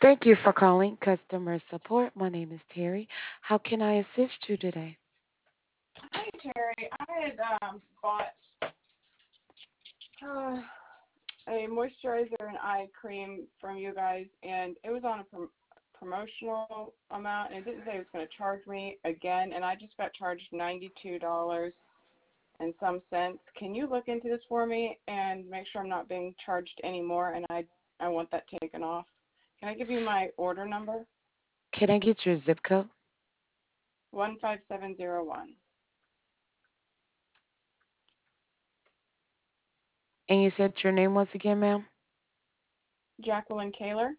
Thank you for calling customer support. My name is Terry. How can I assist you today? Hi, Terry. I had bought uh, a moisturizer and eye cream from you guys, and it was on a promotional amount, and it didn't say it was going to charge me again, and I just got charged $92 and some cents. Can you look into this for me and make sure I'm not being charged anymore, and I want that taken off? Can I give you my order number? Can I get your zip code? 15701. And you said your name was again, ma'am? Jacqueline Kaler,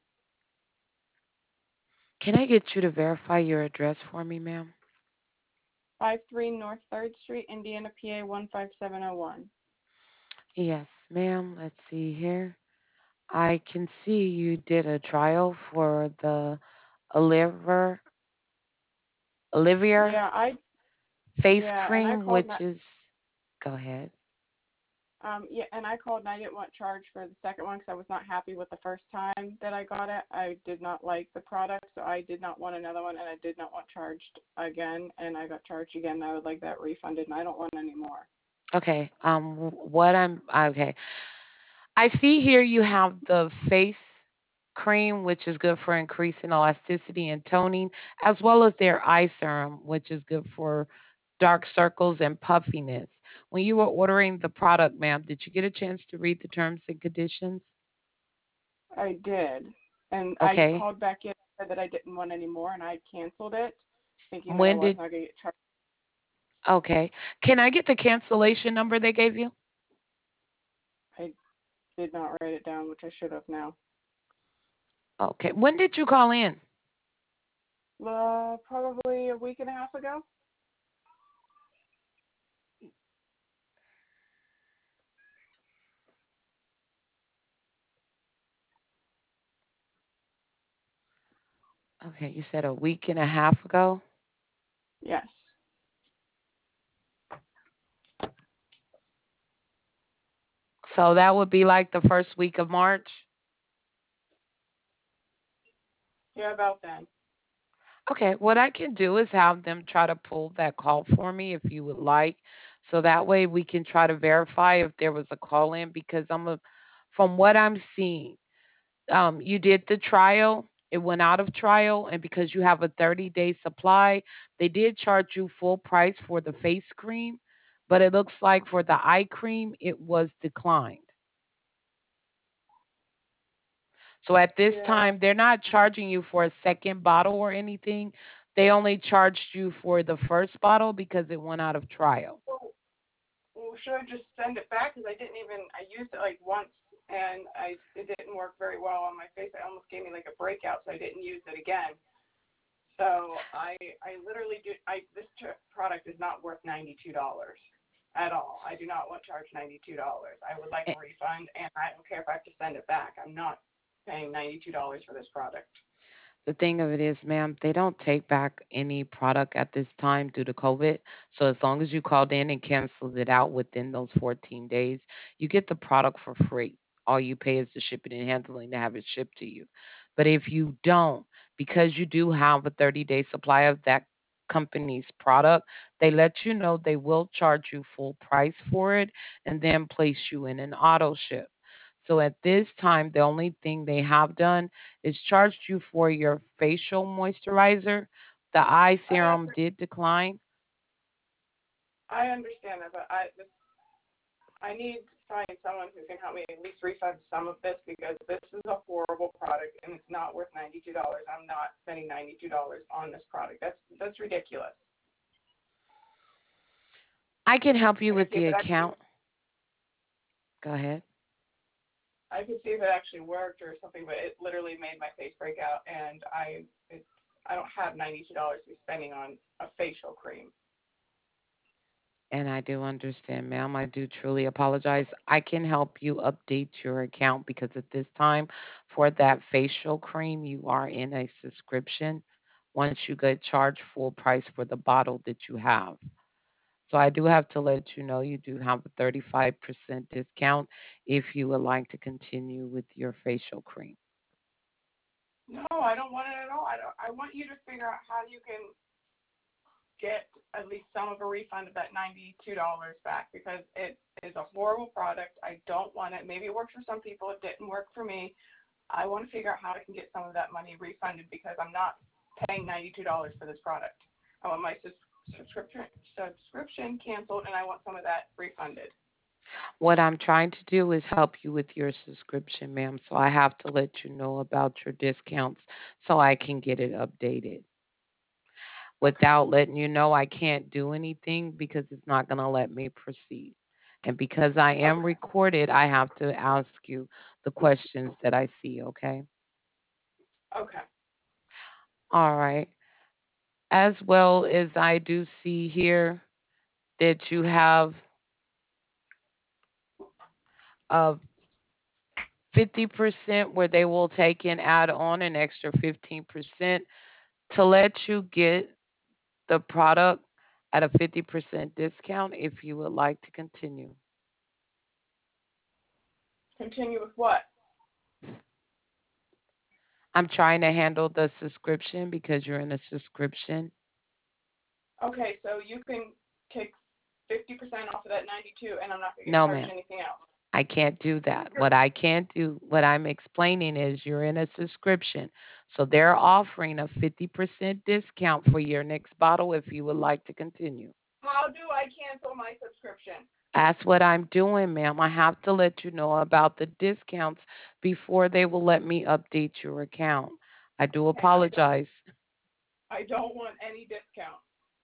Can I get you to verify your address for me, ma'am? 53 North 3rd Street, Indiana, PA 15701. Yes, ma'am. Let's see here. I can see you did a trial for the Oliver Olivier Yeah, I face yeah, and I cream, called which is, go ahead. yeah, and I called and I didn't want charge for the second one because I was not happy with the first time that I got it. I did not like the product, so I did not want another one, and I did not want charged again, and I got charged again. And I would like that refunded, and I don't want any more. Okay. What I'm okay. I see here you have the face cream, which is good for increasing elasticity and toning, as well as their eye serum, which is good for dark circles and puffiness. When you were ordering the product, ma'am, did you get a chance to read the terms and conditions? I did, and I Okay. called back in and said that I didn't want any more, and I canceled it, thinking that I When was did, not going to get charged. okay. Can I get the cancellation number they gave you? I did not write it down, which I should have now. Okay. When did you call in? Probably a week and a half ago. Okay. You said a week and a half ago. Yes. So that would be like the first week of March. Yeah, about then. Okay, what I can do is have them try to pull that call for me if you would like. So that way we can try to verify if there was a call in because from what I'm seeing, you did the trial, it went out of trial, and because you have a 30-day supply, they did charge you full price for the face cream, but it looks like for the eye cream, it was declined. So at this Yeah. time, they're not charging you for a second bottle or anything. They only charged you for the first bottle because it went out of trial. Well, should I just send it back? Because I used it like once and it didn't work very well on my face. It almost gave me like a breakout, so I didn't use it again. So I literally this product is not worth $92 at all. I do not want to charge $92. I would like a A- refund, and I don't care if I have to send it back. I'm not paying $92 for this product. The thing of it is, ma'am, they don't take back any product at this time due to COVID. So as long as you called in and canceled it out within those 14 days, you get the product for free. All you pay is the shipping and handling to have it shipped to you. But if you don't, because you do have a 30-day supply of that company's product, they let you know they will charge you full price for it and then place you in an auto ship. So at this time, the only thing they have done is charged you for your facial moisturizer. The eye I serum did decline. I understand that, but I need to find someone who can help me at least refund some of this because this is a horrible product and it's not worth $92. I'm not spending $92 on this product. That's ridiculous. I can help you I can with see if the it actually account. Go ahead. I could see if it actually worked or something, but it literally made my face break out, and I don't have $92 to be spending on a facial cream. And I do understand, ma'am. I do truly apologize. I can help you update your account because at this time, for that facial cream, you are in a subscription once you get charged full price for the bottle that you have. So I do have to let you know you do have a 35% discount if you would like to continue with your facial cream. No, I don't want it at all. I want you to figure out how you can get at least some of a refund of that $92 back because it is a horrible product. I don't want it. Maybe it works for some people. It didn't work for me. I want to figure out how I can get some of that money refunded because I'm not paying $92 for this product. I want my subscription canceled and I want some of that refunded. What I'm trying to do is help you with your subscription, ma'am. So I have to let you know about your discounts so I can get it updated. Okay. Without letting you know, I can't do anything because it's not going to let me proceed. And because I am Okay. recorded, I have to ask you the questions that I see, okay? Okay. All right. As well as I do see here that you have a 50% where they will take and add on an extra 15% to let you get the product at a 50% discount if you would like to continue. Continue with what? I'm trying to handle the subscription because you're in a subscription. Okay, so you can take 50% off of that 92 and I'm not going to get No, charged ma'am. anything else. I can't do that. What I can't do, what I'm explaining is you're in a subscription. So they're offering a 50% discount for your next bottle if you would like to continue. How do I cancel my subscription? That's what I'm doing, ma'am. I have to let you know about the discounts before they will let me update your account. I do Okay, apologize. I don't want any discount.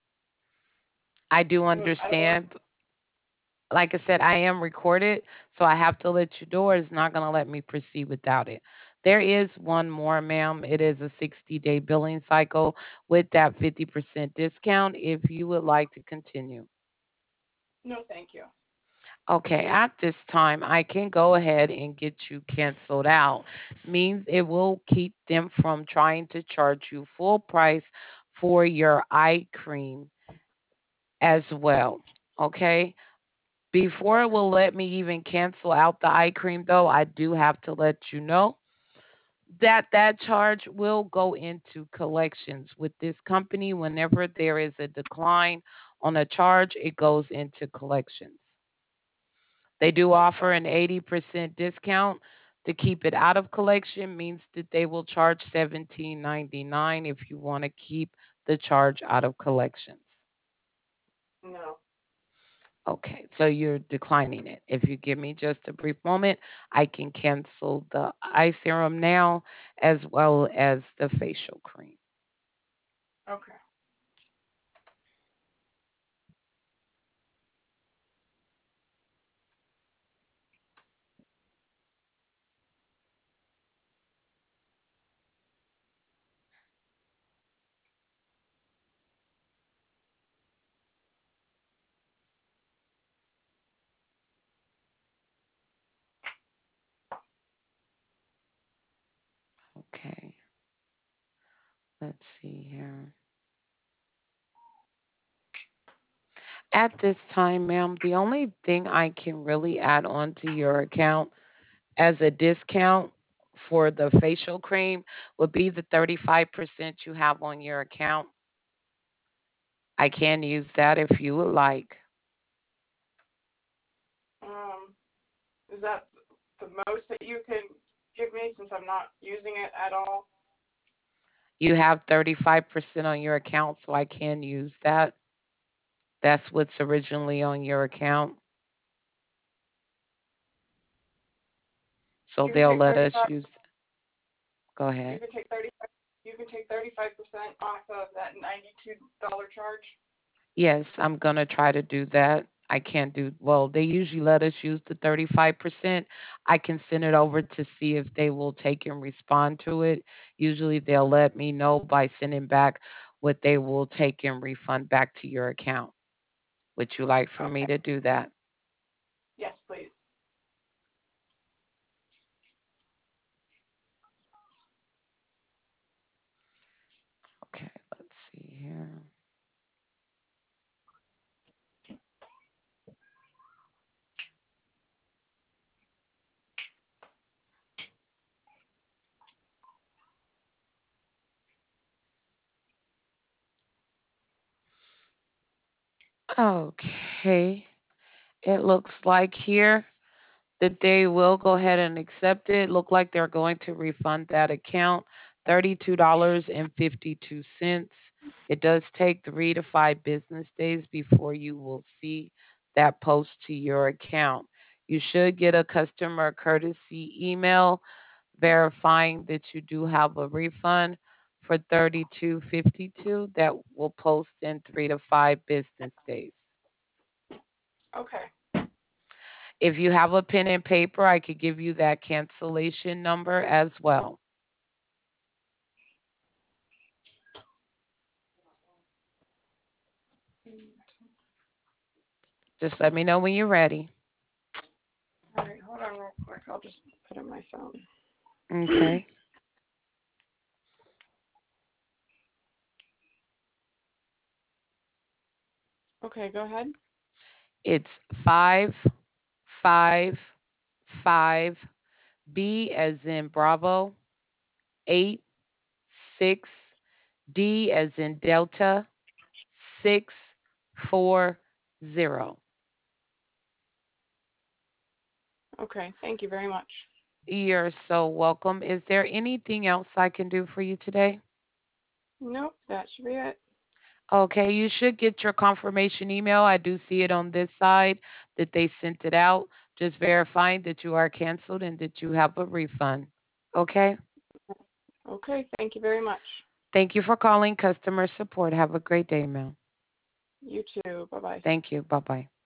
I do I don't want. understand. Like I said, I am recorded, so I have to let you know. It's not going to let me proceed without it. There is one more, ma'am. It is a 60-day billing cycle with that 50% discount if you would like to continue. No, thank you. Okay, at this time, I can go ahead and get you canceled out. Means it will keep them from trying to charge you full price for your eye cream as well. Okay. Before it Okay. will let me even cancel out the eye cream, though, I do have to let you know that that charge will go into collections with this company. Whenever there is a decline on a charge, it goes into collections. They do offer an 80% discount to keep it out of collection, means that they will charge $17.99 if you want to keep the charge out of collections. No. Okay, so you're declining it. If you give me just a brief moment, I can cancel the eye serum now as well as the facial cream. Okay. Okay, let's see here. At this time, ma'am, the only thing I can really add on to your account as a discount for the facial cream would be the 35% you have on your account. I can use that if you would like. Um, is that the most that you can give me since I'm not using it at all? You have 35% on your account, so I can use that. That's what's originally on your account. So You can they'll take let us 35. use. Go You ahead. can take 35. You can take 35% off of that $92 charge. Yes, I'm going to try to do that. I can't do, well, they usually let us use the 35%. I can send it over to see if they will take and respond to it. Usually they'll let me know by sending back what they will take and refund back to your account. Would you like for me Okay. to do that? Yes, please. Okay, let's see here. Okay. It looks like here that they will go ahead and accept it. Look like they're going to refund that account $32.52. It does take 3 to 5 business days before you will see that post to your account. You should get a customer courtesy email verifying that you do have a refund for 32.52 that will post in 3 to 5 business days. Okay. If you have a pen and paper, I could give you that cancellation number as well. Just let me know when you're ready. All right, hold on real quick. I'll just put in my phone. Okay. Okay, go ahead. It's 555 B as in Bravo, 86 D as in Delta, 640. Okay, thank you very much. You're so welcome. Is there anything else I can do for you today? Nope, that should be it. Okay, you should get your confirmation email. I do see it on this side that they sent it out, just verifying that you are canceled and that you have a refund. Okay. Okay, thank you very much. Thank you for calling customer support. Have a great day, ma'am. You too. Bye bye. Thank you. Bye bye.